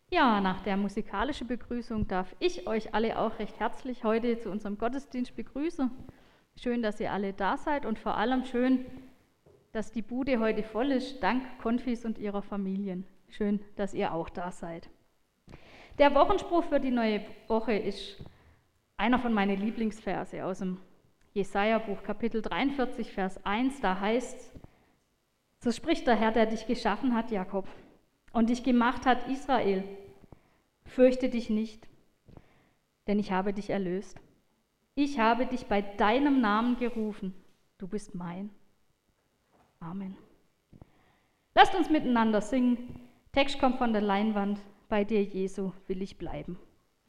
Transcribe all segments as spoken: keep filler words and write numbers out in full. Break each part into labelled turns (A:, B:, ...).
A: Ja, nach der musikalischen Begrüßung darf ich euch alle auch recht herzlich heute zu unserem Gottesdienst begrüßen. Schön, dass ihr alle da seid und vor allem schön, dass die Bude heute voll ist, dank Konfis und ihrer Familien. Schön, dass ihr auch da seid. Der Wochenspruch für die neue Woche ist einer von meinen Lieblingsverse aus dem Jesaja-Buch, Kapitel dreiundvierzig, Vers eins. Da heißt es: So spricht der Herr, der dich geschaffen hat, Jakob, und dich gemacht hat, Israel. Fürchte dich nicht, denn ich habe dich erlöst. Ich habe dich bei deinem Namen gerufen. Du bist mein. Amen. Lasst uns miteinander singen. Text kommt von der Leinwand. Bei dir, Jesu, will ich bleiben.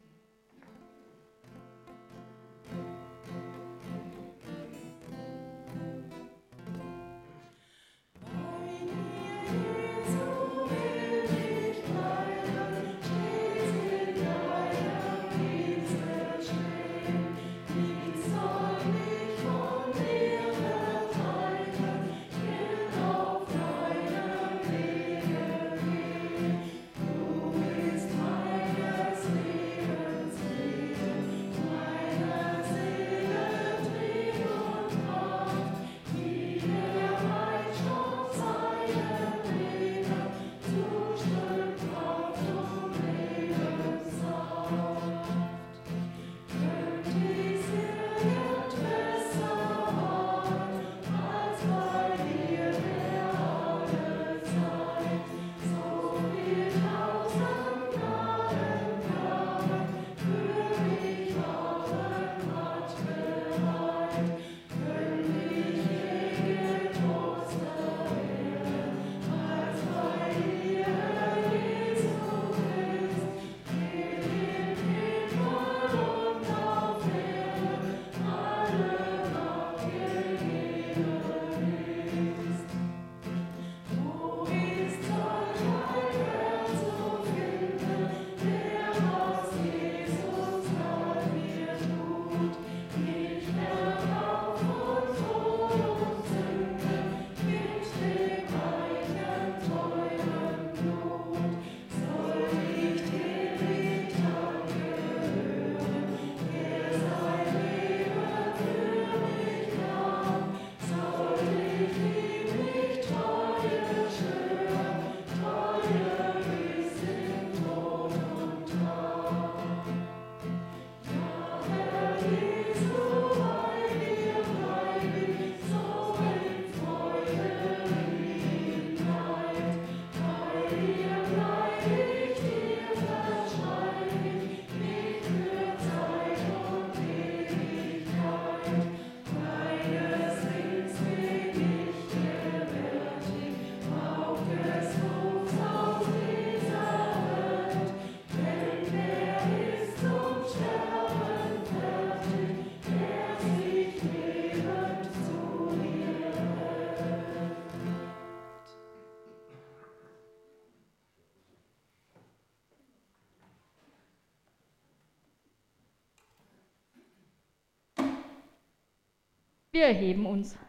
A: Wir erheben uns.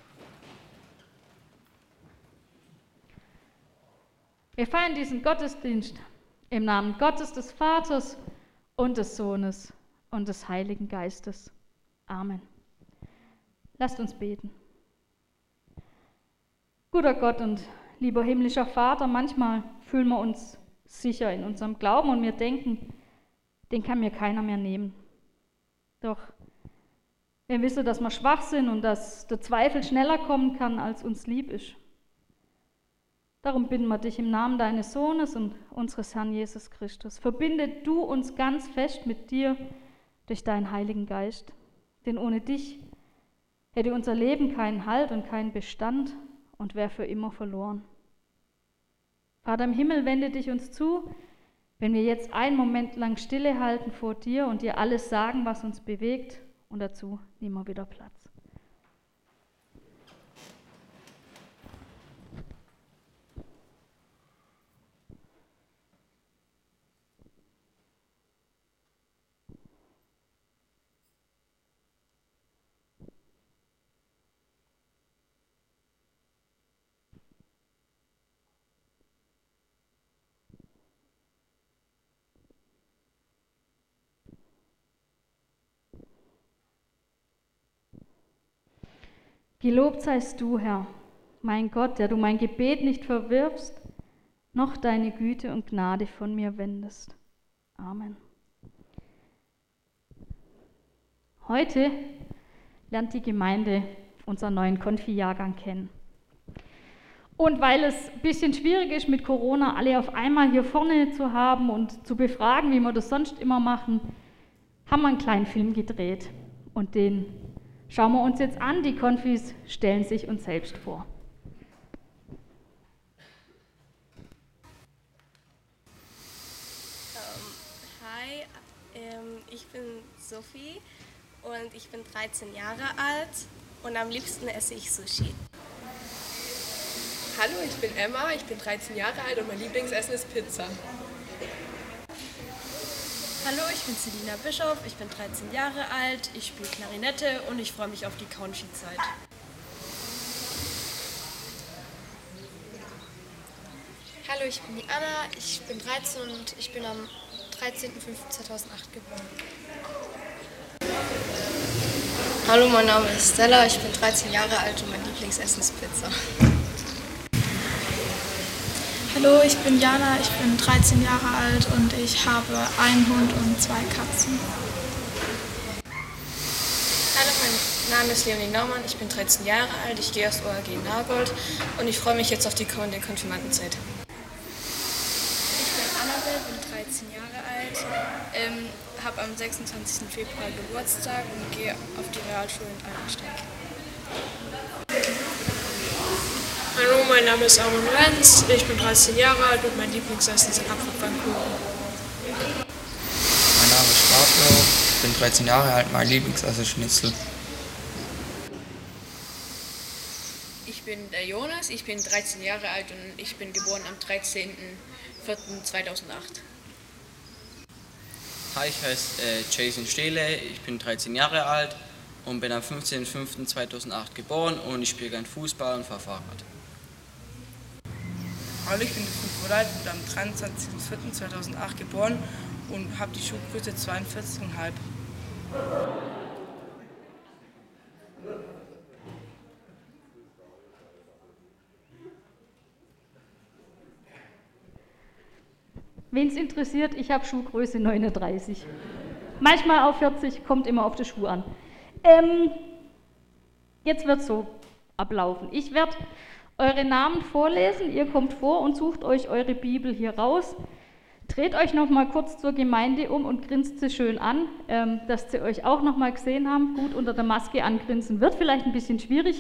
A: Wir feiern diesen Gottesdienst im Namen Gottes, des Vaters und des Sohnes und des Heiligen Geistes. Amen. Lasst uns beten. Guter Gott und lieber himmlischer Vater, manchmal fühlen wir uns sicher in unserem Glauben und wir denken, den kann mir keiner mehr nehmen. Doch wir wissen, dass wir schwach sind und dass der Zweifel schneller kommen kann, als uns lieb ist. Darum bitten wir dich im Namen deines Sohnes und unseres Herrn Jesus Christus. Verbinde du uns ganz fest mit dir durch deinen Heiligen Geist. Denn ohne dich hätte unser Leben keinen Halt und keinen Bestand und wäre für immer verloren. Vater im Himmel, wende dich uns zu, wenn wir jetzt einen Moment lang Stille halten vor dir und dir alles sagen, was uns bewegt. Und dazu nehmen wir wieder Platz. Gelobt seist du, Herr, mein Gott, der du mein Gebet nicht verwirfst, noch deine Güte und Gnade von mir wendest. Amen. Heute lernt die Gemeinde unseren neuen Konfi-Jahrgang kennen. Und weil es ein bisschen schwierig ist, mit Corona alle auf einmal hier vorne zu haben und zu befragen, wie wir das sonst immer machen, haben wir einen kleinen Film gedreht. Und den schauen wir uns jetzt an. Die Konfis stellen sich uns selbst vor.
B: Hi, ähm, ich bin Sophie und ich bin dreizehn Jahre alt und am liebsten esse ich Sushi.
C: Hallo, ich bin Emma, ich bin dreizehn Jahre alt und mein Lieblingsessen ist Pizza.
D: Hallo, ich bin Selina Bischof, ich bin dreizehn Jahre alt, ich spiele Klarinette und ich freue mich auf die Konfi-Zeit.
E: Hallo, ich bin die Anna, ich bin dreizehn und ich bin am dreizehnten fünften zweitausendacht geboren.
F: Hallo, mein Name ist Stella, ich bin dreizehn Jahre alt und mein Lieblingsessen ist Pizza.
G: Hallo, ich bin Jana, ich bin dreizehn Jahre alt und ich habe einen Hund und zwei Katzen.
F: Hallo, mein Name ist Leonie Naumann, ich bin dreizehn Jahre alt, ich gehe aus O A G Nagold und ich freue mich jetzt auf die kommende Konfirmandenzeit.
H: Ich bin Annabelle, bin dreizehn Jahre alt, ähm, habe am sechsundzwanzigsten Februar Geburtstag und gehe auf die Realschule in Altensteig.
I: Hallo, mein Name ist Aaron Renz, ich bin dreizehn Jahre alt und mein Lieblingsessen sind Apfelpfannkuchen.
J: Mein Name ist Pablo, ich bin dreizehn Jahre alt, mein Lieblingsessen ist Schnitzel.
K: Ich bin der Jonas, ich bin dreizehn Jahre alt und ich bin geboren am dreizehnten vierten zweitausendacht.
L: Hi, ich heiße äh, Jason Stehle, ich bin dreizehn Jahre alt und bin am fünfzehnten fünften zweitausendacht geboren und ich spiele gern Fußball und fahre Fahrrad.
M: Hallo, ich bin Nikolai, bin am dreiundzwanzigsten vierten zweitausendacht geboren und habe die Schuhgröße zweiundvierzig Komma fünf.
A: Wen es interessiert, ich habe Schuhgröße neununddreißig. Manchmal auch vierzig, kommt immer auf den Schuh an. Ähm, jetzt wird es so ablaufen. Ich werde eure Namen vorlesen, ihr kommt vor und sucht euch eure Bibel hier raus. Dreht euch noch mal kurz zur Gemeinde um und grinst sie schön an, ähm, dass sie euch auch noch mal gesehen haben. Gut, unter der Maske angrinsen wird vielleicht ein bisschen schwierig,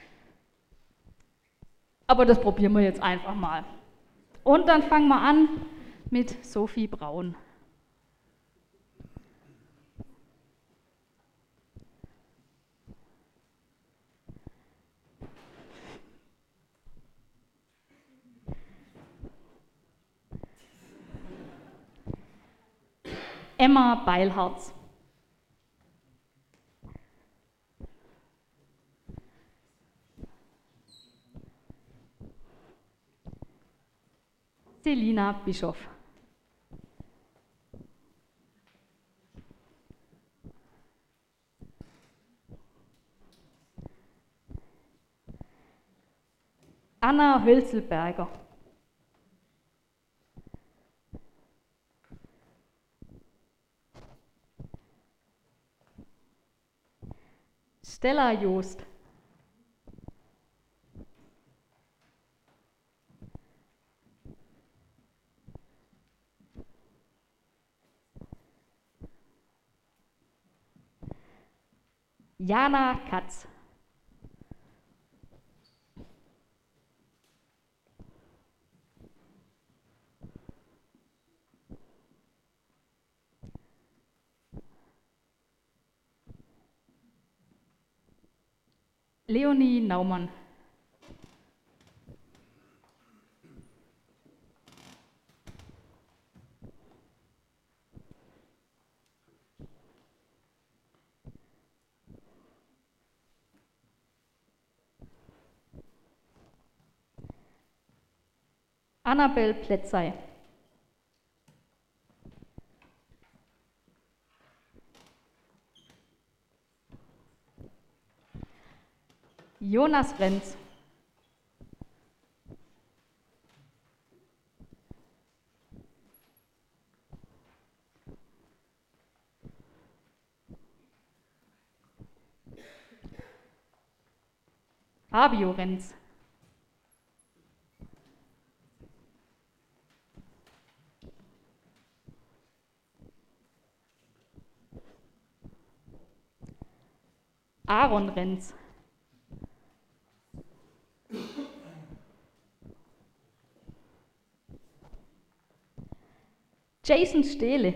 A: aber das probieren wir jetzt einfach mal. Und dann fangen wir an mit Sophie Braun. Emma Beilharz. Selina Bischof. Anna Hölzelberger. Stella Joost. Jana Katz. Leonie Naumann. Annabel Plätzei. Jonas Renz. Fabio Renz. Aaron Renz. Jason Stehle.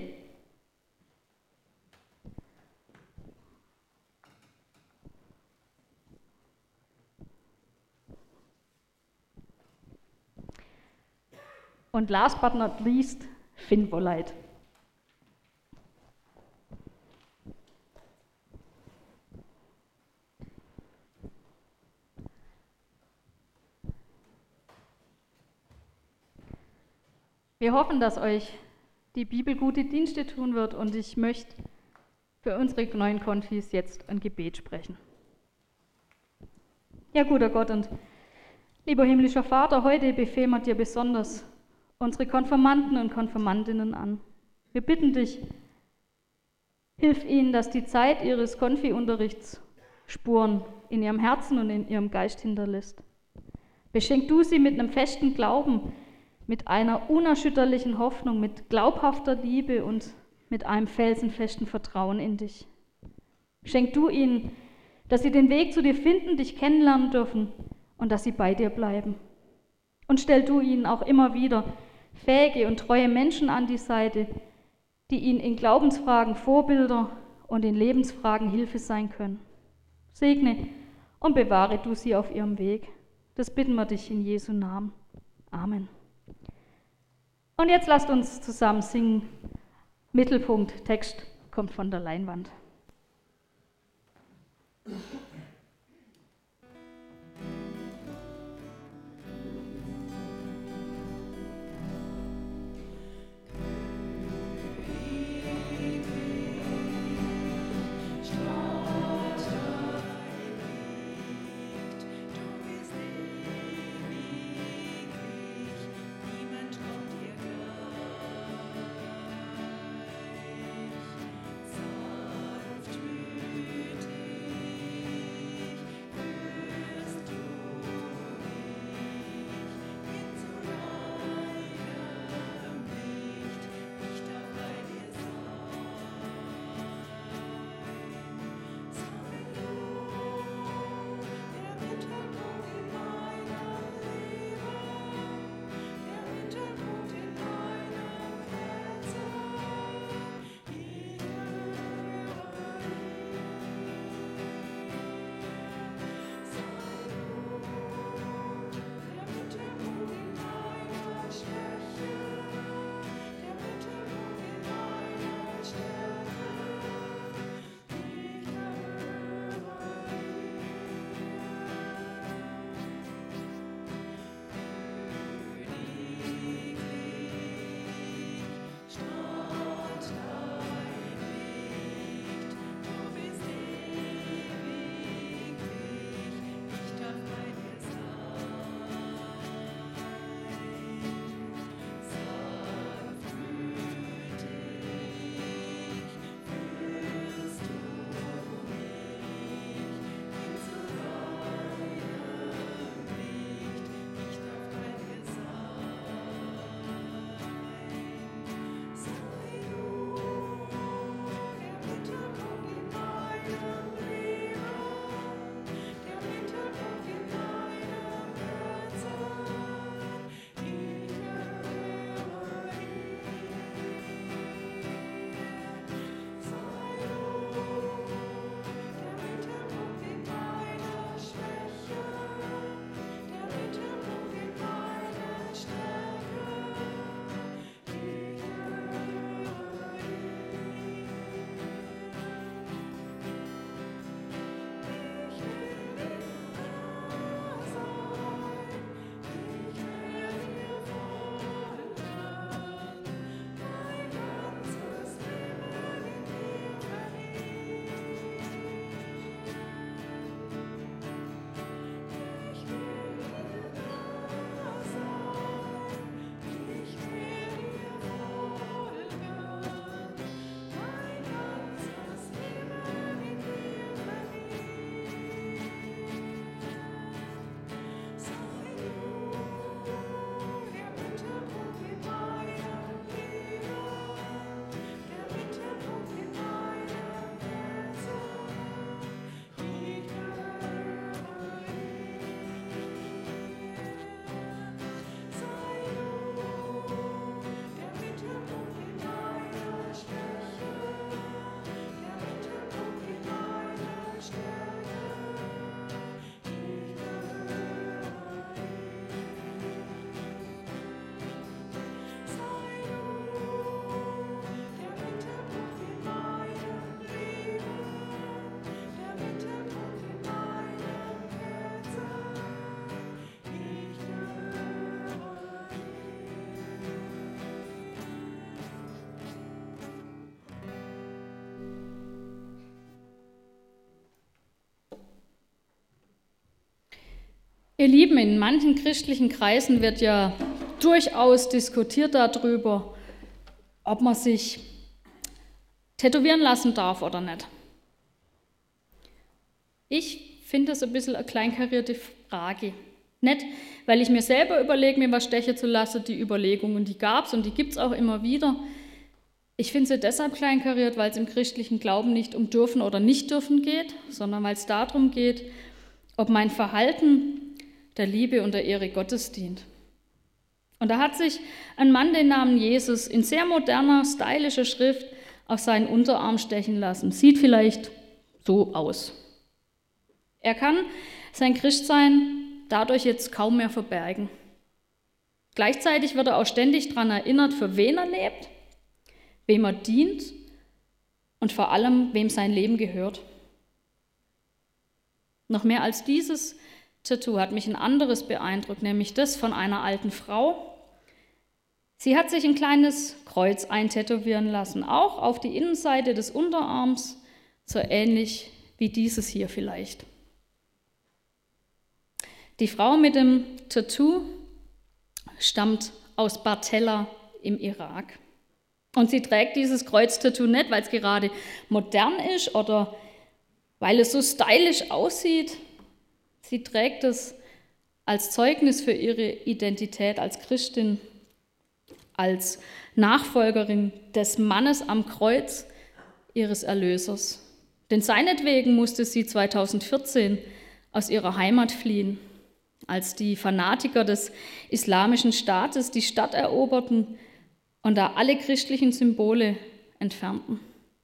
A: Und last but not least, Finn Wolleit. Wir hoffen, dass euch die Bibel gute Dienste tun wird und ich möchte für unsere neuen Konfis jetzt ein Gebet sprechen. Ja, guter Gott und lieber himmlischer Vater, heute befehlen wir dir besonders unsere Konfirmanden und Konfirmandinnen an. Wir bitten dich, hilf ihnen, dass die Zeit ihres Konfi-Unterrichts Spuren in ihrem Herzen und in ihrem Geist hinterlässt. Beschenk du sie mit einem festen Glauben, mit einer unerschütterlichen Hoffnung, mit glaubhafter Liebe und mit einem felsenfesten Vertrauen in dich. Schenk du ihnen, dass sie den Weg zu dir finden, dich kennenlernen dürfen und dass sie bei dir bleiben. Und stell du ihnen auch immer wieder fähige und treue Menschen an die Seite, die ihnen in Glaubensfragen Vorbilder und in Lebensfragen Hilfe sein können. Segne und bewahre du sie auf ihrem Weg. Das bitten wir dich in Jesu Namen. Amen. Und jetzt lasst uns zusammen singen. Mittelpunkt, Text kommt von der Leinwand.
N: Niemand kommt dir gleich.
A: Ihr Lieben, in manchen christlichen Kreisen wird ja durchaus diskutiert darüber, ob man sich tätowieren lassen darf oder nicht. Ich finde das ein bisschen eine kleinkarierte Frage. Nicht, weil ich mir selber überlege, mir was stechen zu lassen, die Überlegungen, die gab es und die gibt es auch immer wieder. Ich finde sie deshalb kleinkariert, weil es im christlichen Glauben nicht um dürfen oder nicht dürfen geht, sondern weil es darum geht, ob mein Verhalten der Liebe und der Ehre Gottes dient. Und da hat sich ein Mann den Namen Jesus in sehr moderner, stylischer Schrift auf seinen Unterarm stechen lassen. Sieht vielleicht so aus. Er kann sein Christsein dadurch jetzt kaum mehr verbergen. Gleichzeitig wird er auch ständig daran erinnert, für wen er lebt, wem er dient und vor allem, wem sein Leben gehört. Noch mehr als dieses Tattoo hat mich ein anderes beeindruckt, nämlich das von einer alten Frau. Sie hat sich ein kleines Kreuz eintätowieren lassen, auch auf die Innenseite des Unterarms, so ähnlich wie dieses hier vielleicht. Die Frau mit dem Tattoo stammt aus Bartella im Irak. Und sie trägt dieses Kreuztattoo nicht, weil es gerade modern ist oder weil es so stylisch aussieht. Sie trägt es als Zeugnis für ihre Identität als Christin, als Nachfolgerin des Mannes am Kreuz ihres Erlösers. Denn seinetwegen musste sie zweitausendvierzehn aus ihrer Heimat fliehen, als die Fanatiker des Islamischen Staates die Stadt eroberten und da alle christlichen Symbole entfernten.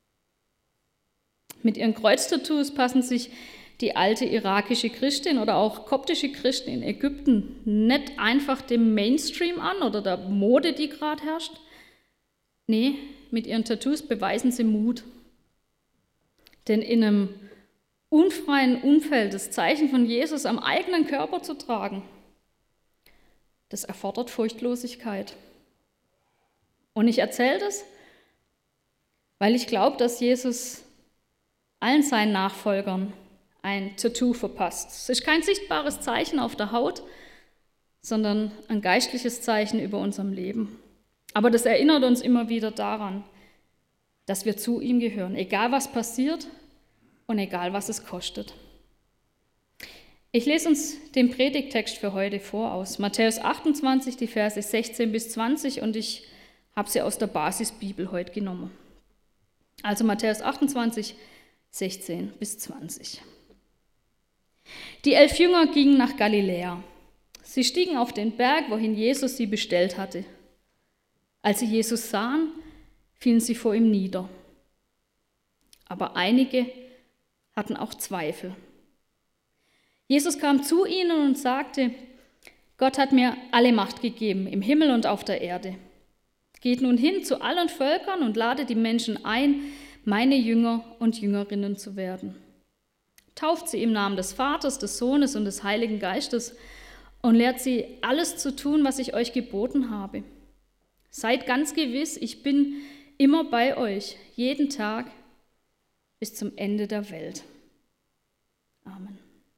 A: Mit ihren Kreuztattoos passen sich die alte irakische Christin oder auch koptische Christen in Ägypten nicht einfach dem Mainstream an oder der Mode, die gerade herrscht. Nee, mit ihren Tattoos beweisen sie Mut. Denn in einem unfreien Umfeld das Zeichen von Jesus am eigenen Körper zu tragen, das erfordert Furchtlosigkeit. Und ich erzähle das, weil ich glaube, dass Jesus allen seinen Nachfolgern ein Tattoo verpasst. Es ist kein sichtbares Zeichen auf der Haut, sondern ein geistliches Zeichen über unserem Leben. Aber das erinnert uns immer wieder daran, dass wir zu ihm gehören, egal was passiert und egal was es kostet. Ich lese uns den Predigttext für heute vor aus Matthäus achtundzwanzig, die Verse sechzehn bis zwanzig, und ich habe sie aus der Basisbibel heute genommen. Also Matthäus achtundzwanzig, sechzehn bis zwanzig. Die elf Jünger gingen nach Galiläa. Sie stiegen auf den Berg, wohin Jesus sie bestellt hatte. Als sie Jesus sahen, fielen sie vor ihm nieder. Aber einige hatten auch Zweifel. Jesus kam zu ihnen und sagte: Gott hat mir alle Macht gegeben, im Himmel und auf der Erde. Geht nun hin zu allen Völkern und ladet die Menschen ein, meine Jünger und Jüngerinnen zu werden. Tauft sie im Namen des Vaters, des Sohnes und des Heiligen Geistes und lehrt sie, alles zu tun, was ich euch geboten habe. Seid ganz gewiss, ich bin immer bei euch, jeden Tag bis zum Ende der Welt. Amen.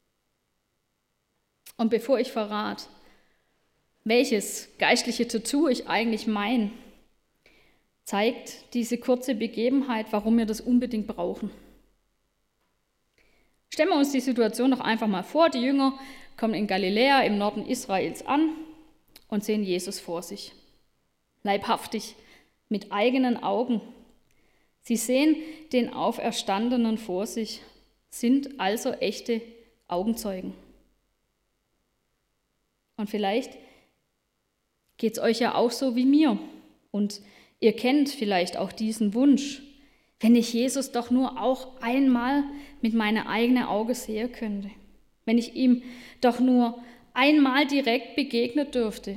A: Und bevor ich verrate, welches geistliche Tattoo ich eigentlich meine, zeigt diese kurze Begebenheit, warum wir das unbedingt brauchen. Stellen wir uns die Situation doch einfach mal vor. Die Jünger kommen in Galiläa im Norden Israels an und sehen Jesus vor sich. Leibhaftig, mit eigenen Augen. Sie sehen den Auferstandenen vor sich, sind also echte Augenzeugen. Und vielleicht geht es euch ja auch so wie mir. Und ihr kennt vielleicht auch diesen Wunsch, wenn ich Jesus doch nur auch einmal mit meinem eigenen Auge sehen könnte. Wenn ich ihm doch nur einmal direkt begegnen dürfte.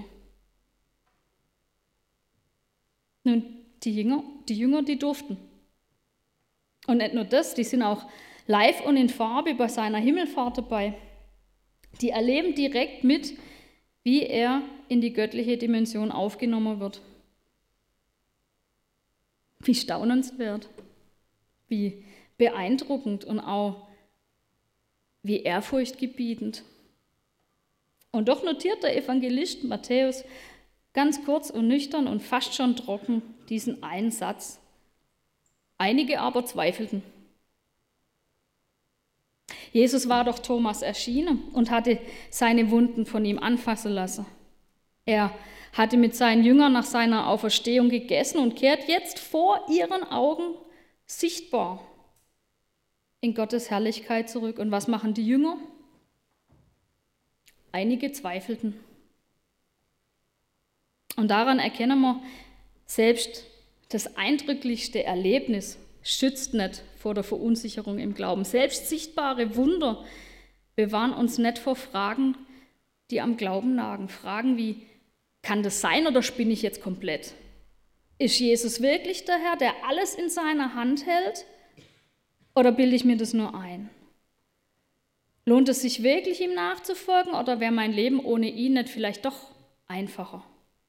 A: Nun, die Jünger, die Jünger, die durften. Und nicht nur das, die sind auch live und in Farbe bei seiner Himmelfahrt dabei. Die erleben direkt mit, wie er in die göttliche Dimension aufgenommen wird. Wie staunenswert, wie beeindruckend und auch wie ehrfurchtgebietend. Und doch notiert der Evangelist Matthäus ganz kurz und nüchtern und fast schon trocken diesen einen Satz. Einige aber zweifelten. Jesus war doch Thomas erschienen und hatte seine Wunden von ihm anfassen lassen. Er hatte mit seinen Jüngern nach seiner Auferstehung gegessen und kehrt jetzt vor ihren Augen sichtbar in Gottes Herrlichkeit zurück. Und was machen die Jünger? Einige zweifelten. Und daran erkennen wir, selbst das eindrücklichste Erlebnis schützt nicht vor der Verunsicherung im Glauben. Selbst sichtbare Wunder bewahren uns nicht vor Fragen, die am Glauben nagen. Fragen wie, kann das sein oder spinne ich jetzt komplett? Ist Jesus wirklich der Herr, der alles in seiner Hand hält? Oder bilde ich mir das nur ein? Lohnt es sich wirklich, ihm nachzufolgen, oder wäre mein Leben ohne ihn nicht vielleicht doch einfacher?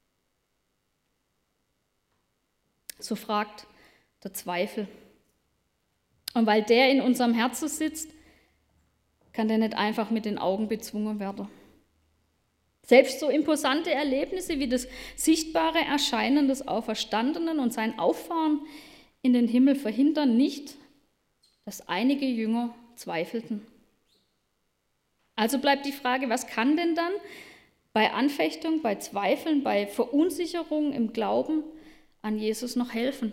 A: So fragt der Zweifel. Und weil der in unserem Herzen sitzt, kann der nicht einfach mit den Augen bezwungen werden. Selbst so imposante Erlebnisse wie das sichtbare Erscheinen des Auferstandenen und sein Auffahren in den Himmel verhindern nicht, dass einige Jünger zweifelten. Also bleibt die Frage, was kann denn dann bei Anfechtung, bei Zweifeln, bei Verunsicherung im Glauben an Jesus noch helfen?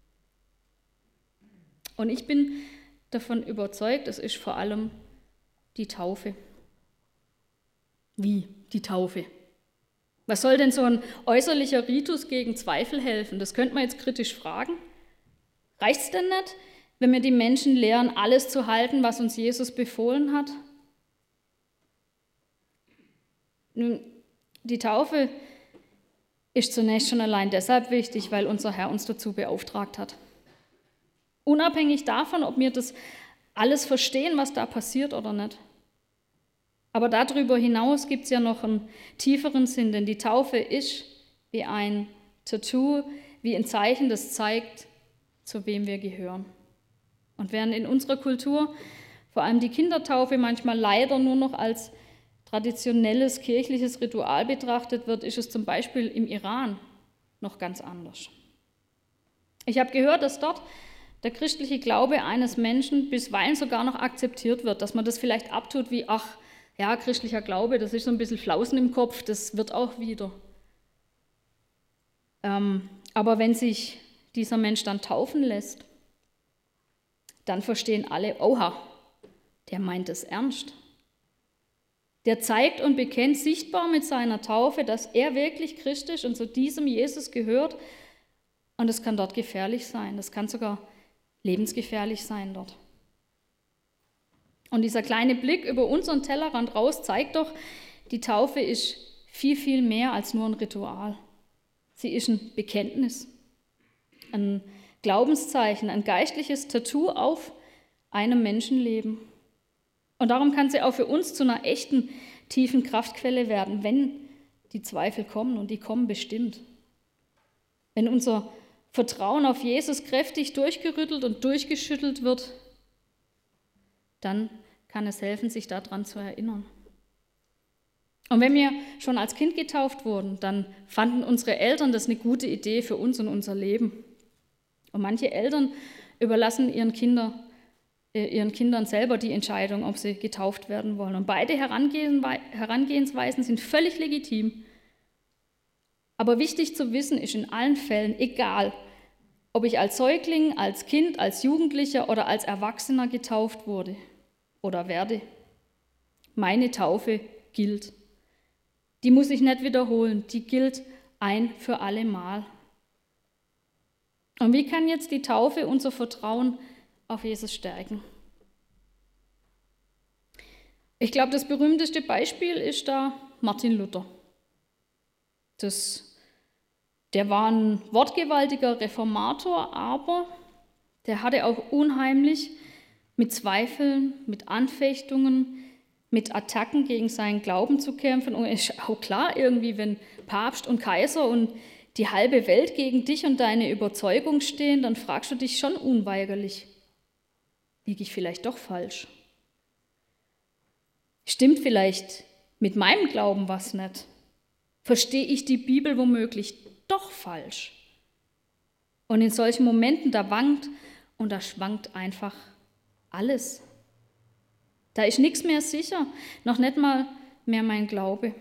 A: Und ich bin davon überzeugt, es ist vor allem die Taufe. Wie die Taufe? Was soll denn so ein äußerlicher Ritus gegen Zweifel helfen? Das könnte man jetzt kritisch fragen. Reicht es denn nicht, wenn wir die Menschen lehren, alles zu halten, was uns Jesus befohlen hat? Nun, die Taufe ist zunächst schon allein deshalb wichtig, weil unser Herr uns dazu beauftragt hat. Unabhängig davon, ob wir das alles verstehen, was da passiert oder nicht. Aber darüber hinaus gibt es ja noch einen tieferen Sinn, denn die Taufe ist wie ein Tattoo, wie ein Zeichen, das zeigt, zu wem wir gehören. Und während in unserer Kultur vor allem die Kindertaufe manchmal leider nur noch als traditionelles kirchliches Ritual betrachtet wird, ist es zum Beispiel im Iran noch ganz anders. Ich habe gehört, dass dort der christliche Glaube eines Menschen bisweilen sogar noch akzeptiert wird, dass man das vielleicht abtut wie, ach, ja, christlicher Glaube, das ist so ein bisschen Flausen im Kopf, das wird auch wieder. Ähm, aber wenn sich dieser Mensch dann taufen lässt, dann verstehen alle, oha, der meint es ernst. Der zeigt und bekennt sichtbar mit seiner Taufe, dass er wirklich Christ ist und zu diesem Jesus gehört. Und es kann dort gefährlich sein, das kann sogar lebensgefährlich sein dort. Und dieser kleine Blick über unseren Tellerrand raus zeigt doch, die Taufe ist viel, viel mehr als nur ein Ritual. Sie ist ein Bekenntnis, ein Glaubenszeichen, ein geistliches Tattoo auf einem Menschenleben. Und darum kann sie auch für uns zu einer echten, tiefen Kraftquelle werden, wenn die Zweifel kommen, und die kommen bestimmt. Wenn unser Vertrauen auf Jesus kräftig durchgerüttelt und durchgeschüttelt wird, dann kann es helfen, sich daran zu erinnern. Und wenn wir schon als Kind getauft wurden, dann fanden unsere Eltern das eine gute Idee für uns und unser Leben. Und manche Eltern überlassen ihren, Kinder, äh, ihren Kindern selber die Entscheidung, ob sie getauft werden wollen. Und beide Herangehensweisen sind völlig legitim. Aber wichtig zu wissen ist in allen Fällen, egal, ob ich als Säugling, als Kind, als Jugendlicher oder als Erwachsener getauft wurde oder werde, meine Taufe gilt. Die muss ich nicht wiederholen, die gilt ein für alle Mal. Und wie kann jetzt die Taufe unser Vertrauen auf Jesus stärken? Ich glaube, das berühmteste Beispiel ist da Martin Luther. Das Der war ein wortgewaltiger Reformator, aber der hatte auch unheimlich mit Zweifeln, mit Anfechtungen, mit Attacken gegen seinen Glauben zu kämpfen. Und es ist auch klar irgendwie, wenn Papst und Kaiser und die halbe Welt gegen dich und deine Überzeugung stehen, dann fragst du dich schon unweigerlich, liege ich vielleicht doch falsch? Stimmt vielleicht
N: mit meinem Glauben was nicht? Verstehe ich die Bibel womöglich doch falsch? Und in solchen Momenten, da wankt und da schwankt einfach alles. Da ist nichts mehr sicher, noch nicht mal mehr mein Glaube.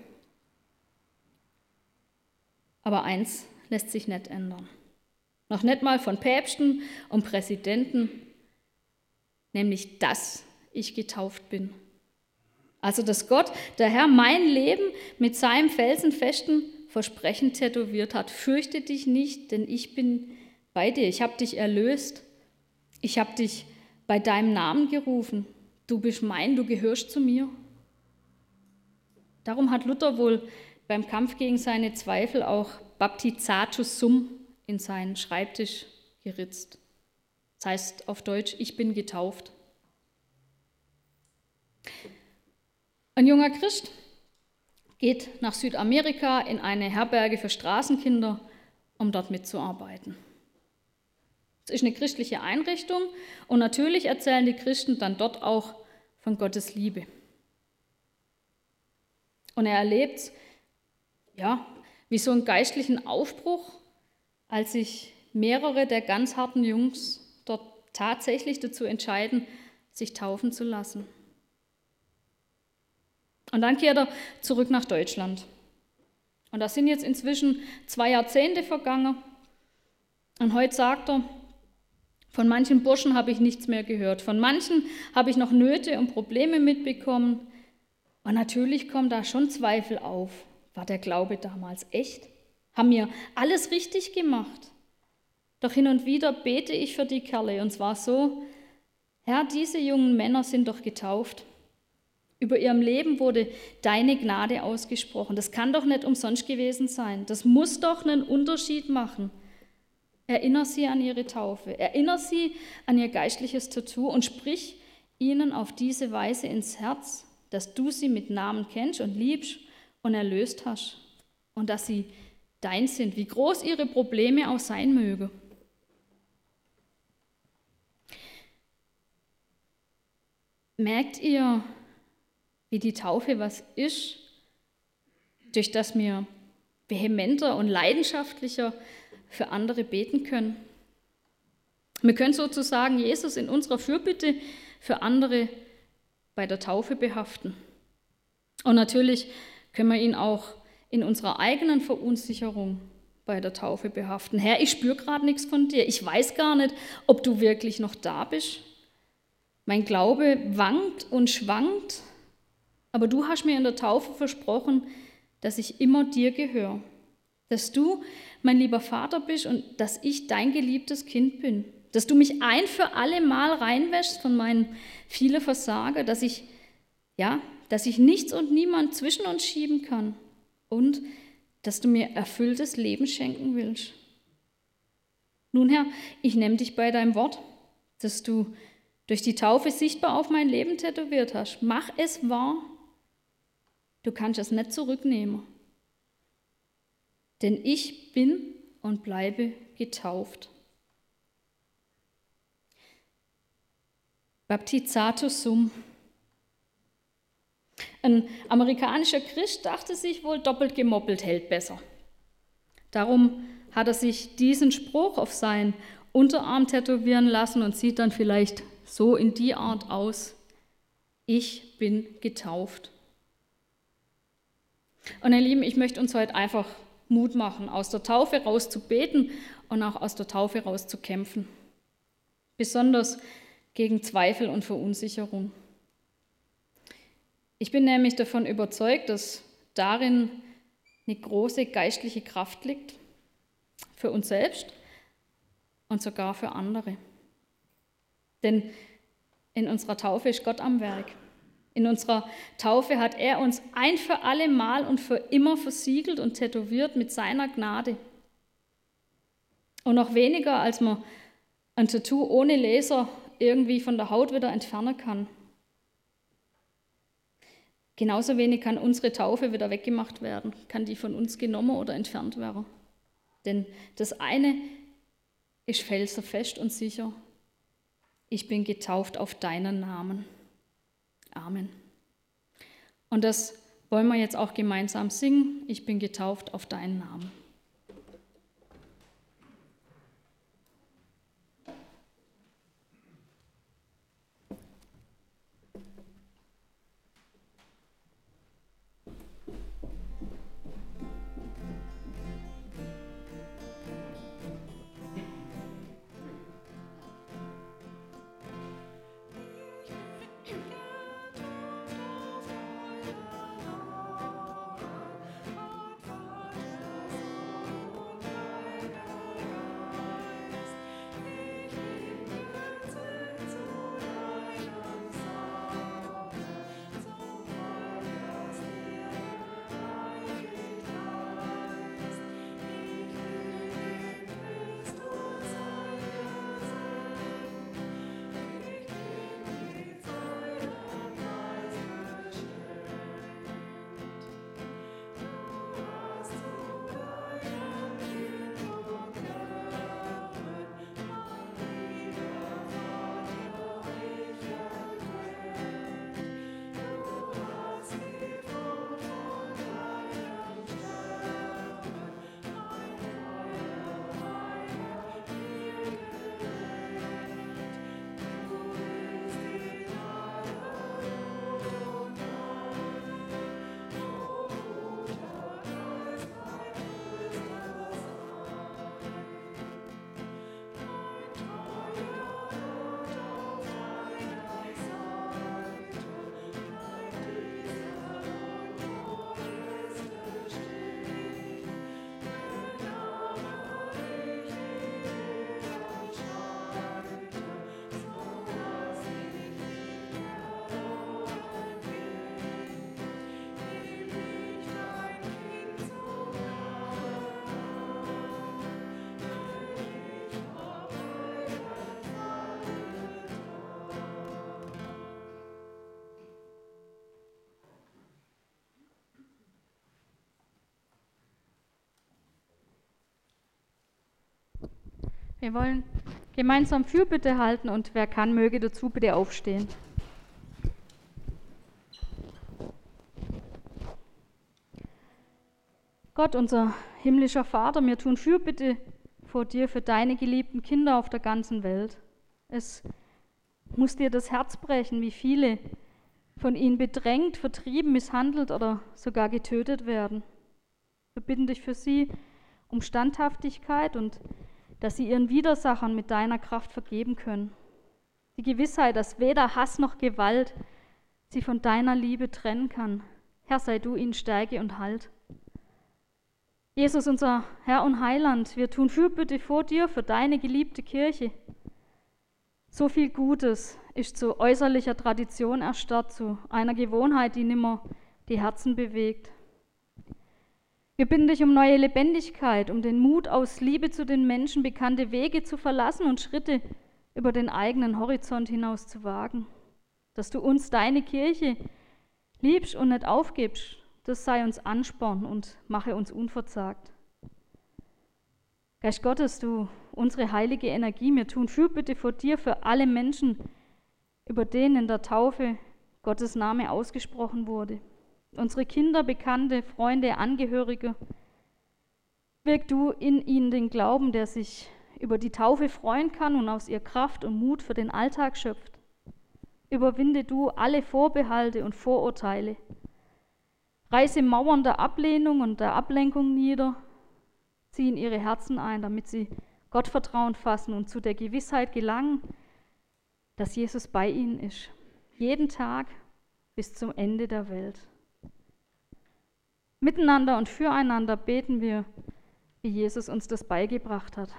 N: Aber eins lässt sich nicht ändern. Noch nicht mal von Päpsten und Präsidenten, nämlich dass ich getauft bin. Also dass Gott, der Herr, mein Leben mit seinem felsenfesten Versprechen tätowiert hat. Fürchte dich nicht, denn ich bin bei dir. Ich habe dich erlöst. Ich habe dich bei deinem Namen gerufen. Du bist mein, du gehörst zu mir. Darum hat Luther wohl beim Kampf gegen seine Zweifel auch Baptizatus sum in seinen Schreibtisch geritzt. Das heißt auf Deutsch, ich bin getauft. Ein junger Christ geht nach Südamerika in eine Herberge für Straßenkinder, um dort mitzuarbeiten. Es ist eine christliche Einrichtung und natürlich erzählen die Christen dann dort auch von Gottes Liebe. Und er erlebt, ja, wie so einen geistlichen Aufbruch, als sich mehrere der ganz harten Jungs dort tatsächlich dazu entscheiden, sich taufen zu lassen. Und dann kehrt er zurück nach Deutschland. Und da sind jetzt inzwischen zwei Jahrzehnte vergangen. Und heute sagt er, von manchen Burschen habe ich nichts mehr gehört. Von manchen habe ich noch Nöte und Probleme mitbekommen. Und natürlich kommen da schon Zweifel auf. War der Glaube damals echt? Haben wir alles richtig gemacht? Doch hin und wieder bete ich für die Kerle. Und zwar so, Herr, diese jungen Männer sind doch getauft. Über ihrem Leben wurde deine Gnade ausgesprochen. Das kann doch nicht umsonst gewesen sein. Das muss doch einen Unterschied machen. Erinnere sie an ihre Taufe. Erinnere sie an ihr geistliches Tattoo und sprich ihnen auf diese Weise ins Herz, dass du sie mit Namen kennst und liebst und erlöst hast. Und dass sie dein sind, wie groß ihre Probleme auch sein mögen. Merkt ihr, wie die Taufe was ist, durch das wir vehementer und leidenschaftlicher für andere beten können? Wir können sozusagen Jesus in unserer Fürbitte für andere bei der Taufe behaften. Und natürlich können wir ihn auch in unserer eigenen Verunsicherung bei der Taufe behaften. Herr, ich spüre gerade nichts von dir. Ich weiß gar nicht, ob du wirklich noch da bist. Mein Glaube wankt und schwankt. Aber du hast mir in der Taufe versprochen, dass ich immer dir gehöre, dass du mein lieber Vater bist und dass ich dein geliebtes Kind bin, dass du mich ein für alle Mal reinwäschst von meinen vielen Versagen, dass ich, ja, dass ich nichts und niemand zwischen uns schieben kann und dass du mir erfülltes Leben schenken willst. Nun, Herr, ich nehme dich bei deinem Wort, dass du durch die Taufe sichtbar auf mein Leben tätowiert hast. Mach es wahr. Du kannst es nicht zurücknehmen. Denn ich bin und bleibe getauft. Baptizatus sum. Ein amerikanischer Christ dachte sich wohl, doppelt gemoppelt hält besser. Darum hat er sich diesen Spruch auf seinen Unterarm tätowieren lassen und sieht dann vielleicht so in die Art aus: Ich bin getauft. Und ihr Lieben, ich möchte uns heute einfach Mut machen, aus der Taufe raus zu beten und auch aus der Taufe raus zu kämpfen. Besonders gegen Zweifel und Verunsicherung. Ich bin nämlich davon überzeugt, dass darin eine große geistliche Kraft liegt, für uns selbst und sogar für andere. Denn in unserer Taufe ist Gott am Werk. In unserer Taufe hat er uns ein für alle Mal und für immer versiegelt und tätowiert mit seiner Gnade. Und noch weniger, als man ein Tattoo ohne Laser irgendwie von der Haut wieder entfernen kann. Genauso wenig kann unsere Taufe wieder weggemacht werden, kann die von uns genommen oder entfernt werden. Denn das eine ist felsenfest und sicher: Ich bin getauft auf deinen Namen. Amen. Und das wollen wir jetzt auch gemeinsam singen. Ich bin getauft auf deinen Namen.
A: Wir wollen gemeinsam Fürbitte halten und wer kann, möge dazu bitte aufstehen. Gott, unser himmlischer Vater, wir tun Fürbitte vor dir für deine geliebten Kinder auf der ganzen Welt. Es muss dir das Herz brechen, wie viele von ihnen bedrängt, vertrieben, misshandelt oder sogar getötet werden. Wir bitten dich für sie um Standhaftigkeit und dass sie ihren Widersachern mit deiner Kraft vergeben können. Die Gewissheit, dass weder Hass noch Gewalt sie von deiner Liebe trennen kann. Herr, sei du ihnen Stärke und Halt. Jesus, unser Herr und Heiland, wir tun Fürbitte vor dir für deine geliebte Kirche. So viel Gutes ist zu äußerlicher Tradition erstarrt, zu einer Gewohnheit, die nimmer die Herzen bewegt. Wir bitten dich um neue Lebendigkeit, um den Mut, aus Liebe zu den Menschen bekannte Wege zu verlassen und Schritte über den eigenen Horizont hinaus zu wagen. Dass du uns, deine Kirche, liebst und nicht aufgibst, das sei uns Ansporn und mache uns unverzagt. Geist Gottes, du, unsere heilige Energie, wir tun Fürbitte vor dir für alle Menschen, über denen in der Taufe Gottes Name ausgesprochen wurde. Unsere Kinder, Bekannte, Freunde, Angehörige. Wirk du in ihnen den Glauben, der sich über die Taufe freuen kann und aus ihr Kraft und Mut für den Alltag schöpft. Überwinde du alle Vorbehalte und Vorurteile. Reiße Mauern der Ablehnung und der Ablenkung nieder. Zieh in ihre Herzen ein, damit sie Gottvertrauen fassen und zu der Gewissheit gelangen, dass Jesus bei ihnen ist. Jeden Tag bis zum Ende der Welt. Miteinander und füreinander beten wir, wie Jesus uns das beigebracht hat.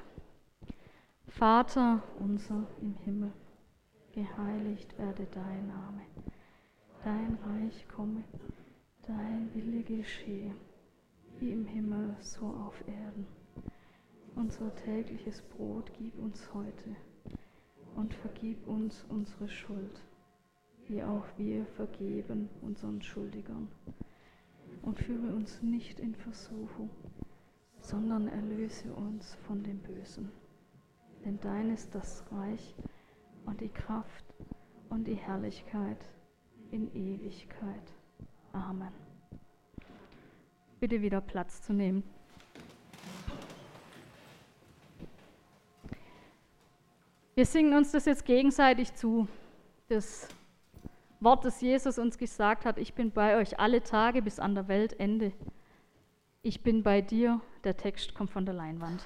A: Vater unser im Himmel, geheiligt werde dein Name. Dein Reich komme, dein Wille geschehe, wie im Himmel, so auf Erden. Unser tägliches Brot gib uns heute und vergib uns unsere Schuld, wie auch wir vergeben unseren Schuldigern. Und führe uns nicht in Versuchung, sondern erlöse uns von dem Bösen. Denn dein ist das Reich und die Kraft und die Herrlichkeit in Ewigkeit. Amen. bitte wieder Platz zu nehmen. Wir singen uns das jetzt gegenseitig zu. Das Wort, das Jesus uns gesagt hat, ich bin bei euch alle Tage bis an der Weltende. Ich bin bei dir. Der Text kommt von der Leinwand.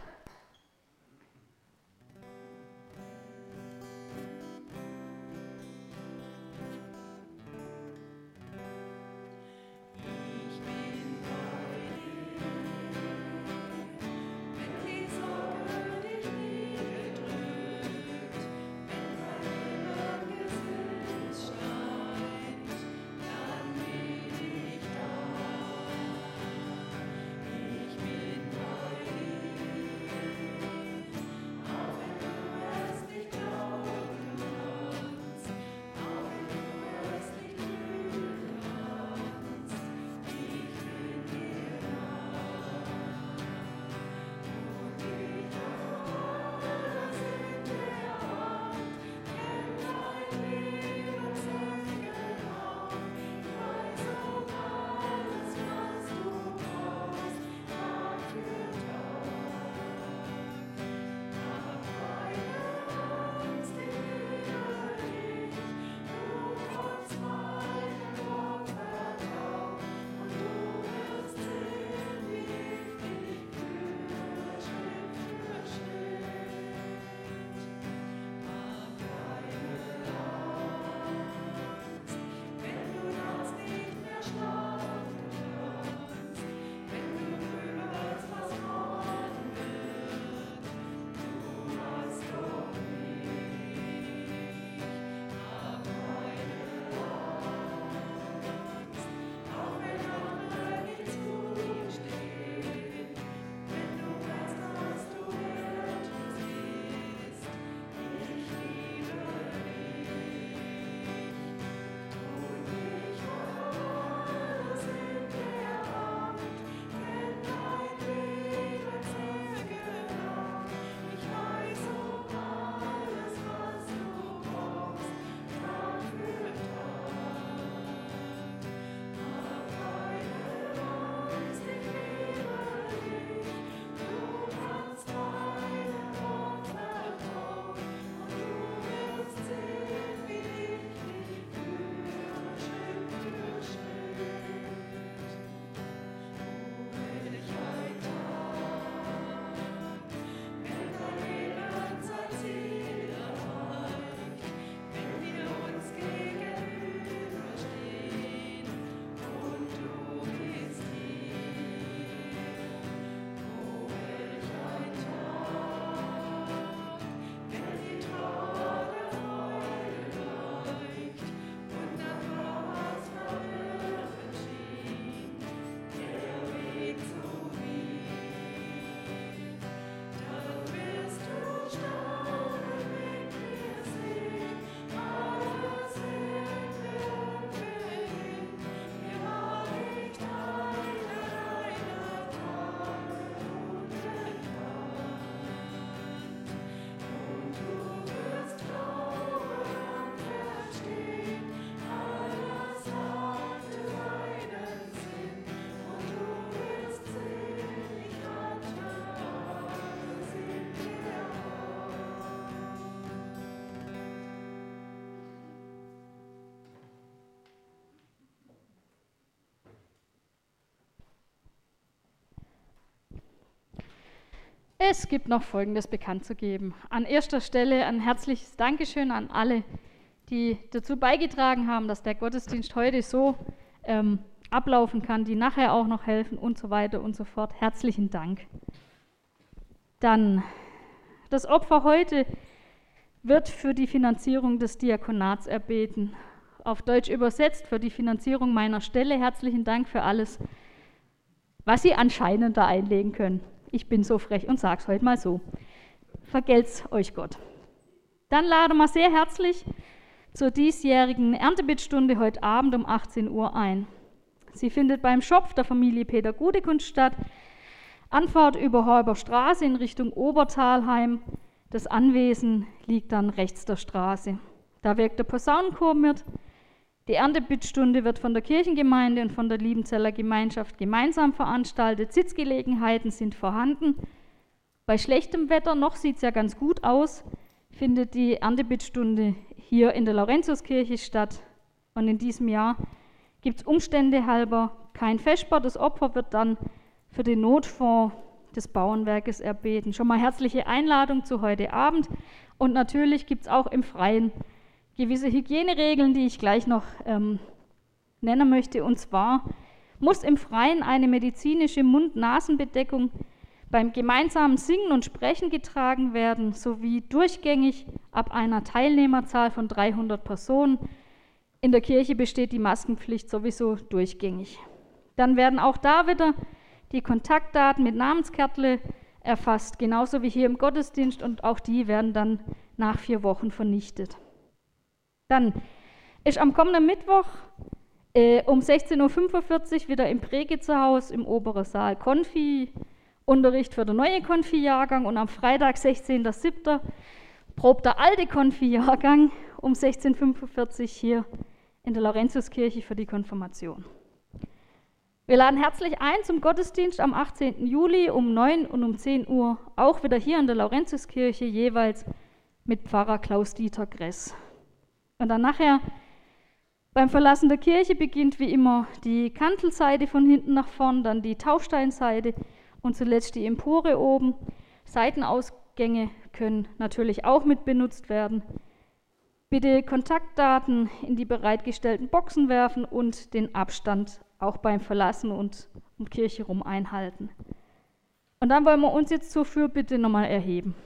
A: Es gibt noch Folgendes bekannt zu geben. An erster Stelle ein herzliches Dankeschön an alle, die dazu beigetragen haben, dass der Gottesdienst heute so ähm, ablaufen kann, die nachher auch noch helfen und so weiter und so fort. Herzlichen Dank. Dann, das Opfer heute wird für die Finanzierung des Diakonats erbeten. Auf Deutsch übersetzt, für die Finanzierung meiner Stelle. Herzlichen Dank für alles, was Sie anscheinend da einlegen können. Ich bin so frech und sage es heute mal so. Vergelt's euch Gott. Dann laden wir sehr herzlich zur diesjährigen Erntebettstunde heute Abend um achtzehn Uhr ein. Sie findet beim Schopf der Familie Peter Gudekunst statt. Anfahrt über Horber Straße in Richtung Obertalheim. Das Anwesen liegt dann rechts der Straße. Da wirkt der Posaunenchor mit. Die Erntebittstunde wird von der Kirchengemeinde und von der Liebenzeller Gemeinschaft gemeinsam veranstaltet. Sitzgelegenheiten sind vorhanden. Bei schlechtem Wetter, noch sieht es ja ganz gut aus, findet die Erntebittstunde hier in der Laurentiuskirche statt. Und in diesem Jahr gibt es Umstände halber kein Vesper. Das Opfer wird dann für den Notfonds des Bauernwerkes erbeten. Schon mal herzliche Einladung zu heute Abend. Und natürlich gibt es auch im Freien gewisse Hygieneregeln, die ich gleich noch ähm, nennen möchte. Und zwar muss im Freien eine medizinische Mund-Nasen-Bedeckung beim gemeinsamen Singen und Sprechen getragen werden, sowie durchgängig ab einer Teilnehmerzahl von dreihundert Personen. In der Kirche besteht die Maskenpflicht sowieso durchgängig. Dann werden auch da wieder die Kontaktdaten mit Namenskärtle erfasst, genauso wie hier im Gottesdienst, und auch die werden dann nach vier Wochen vernichtet. Dann ist am kommenden Mittwoch äh, um sechzehn Uhr fünfundvierzig wieder im Prägezerhaus im oberen Saal Konfi-Unterricht für den neuen Konfi-Jahrgang, und am Freitag, sechzehnten siebten probt der alte Konfi-Jahrgang um sechzehn Uhr fünfundvierzig hier in der Laurentiuskirche für die Konfirmation. Wir laden herzlich ein zum Gottesdienst am achtzehnten Juli um neun und um zehn Uhr, auch wieder hier in der Laurentiuskirche, jeweils mit Pfarrer Klaus-Dieter Gress. Und dann nachher beim Verlassen der Kirche beginnt wie immer die Kantelseite von hinten nach vorn, dann die Taufsteinseite und zuletzt die Empore oben. Seitenausgänge können natürlich auch mit benutzt werden. Bitte Kontaktdaten in die bereitgestellten Boxen werfen und den Abstand auch beim Verlassen und um Kirche rum einhalten. Und dann wollen wir uns jetzt zur Fürbitte nochmal erheben.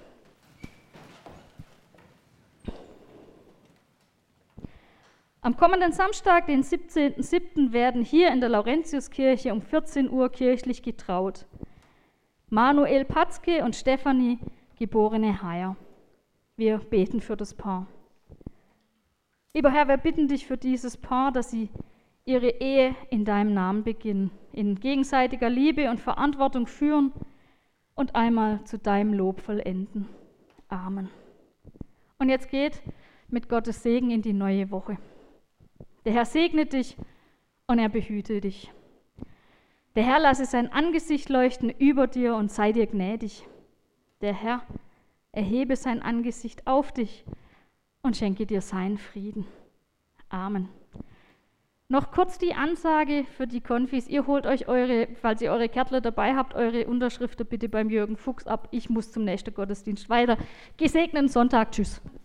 A: Am kommenden Samstag, den siebzehnten siebten, werden hier in der Laurentiuskirche um vierzehn Uhr kirchlich getraut Manuel Patzke und Stefanie, geborene Heyer. Wir beten für das Paar. Lieber Herr, wir bitten dich für dieses Paar, dass sie ihre Ehe in deinem Namen beginnen, in gegenseitiger Liebe und Verantwortung führen und einmal zu deinem Lob vollenden. Amen. Und jetzt geht mit Gottes Segen in die neue Woche. Der Herr segne dich und er behüte dich. Der Herr lasse sein Angesicht leuchten über dir und sei dir gnädig. Der Herr erhebe sein Angesicht auf dich und schenke dir seinen Frieden. Amen. Noch kurz die Ansage für die Konfis. Ihr holt euch eure, falls ihr eure Kärtler dabei habt, eure Unterschriften bitte beim Jürgen Fuchs ab. Ich muss zum nächsten Gottesdienst weiter. Gesegneten Sonntag. Tschüss.